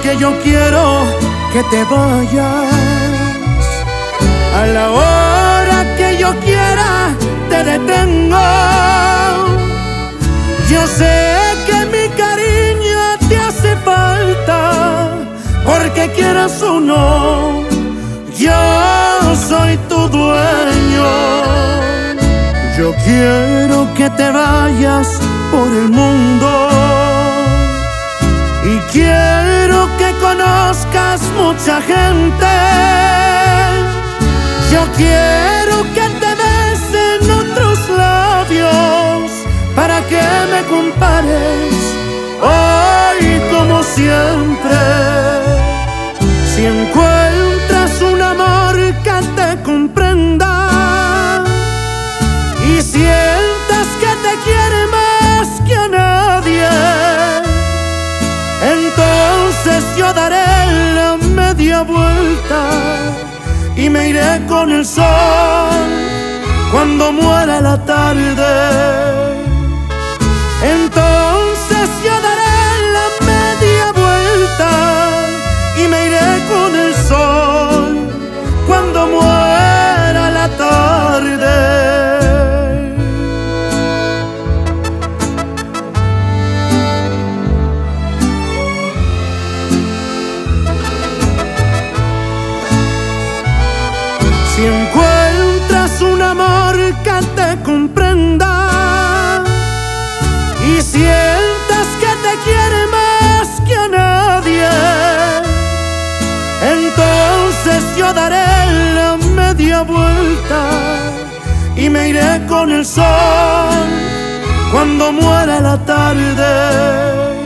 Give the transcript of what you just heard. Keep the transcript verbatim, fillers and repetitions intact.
que yo quiero que te vayas. A la hora que yo quiera te detengo. Yo sé que mi cariño te hace falta, porque quieras o no, yo soy tu dueño. Yo quiero que te vayas por el mundo y quiero que conozcas mucha gente. Yo quiero que te besen otros labios para que me compares hoy como siempre. Si encuentras un amor que te comprenda y sientas que te quiere más que a nadie, entonces yo daré la media vuelta y me iré con el sol cuando muera la tarde. Entonces yo daré la media vuelta y me iré con el sol cuando muera la tarde. Si encuentras un amor que te comprenda y sientas que te quiere más que a nadie, entonces yo daré la media vuelta y me iré con el sol cuando muera la tarde.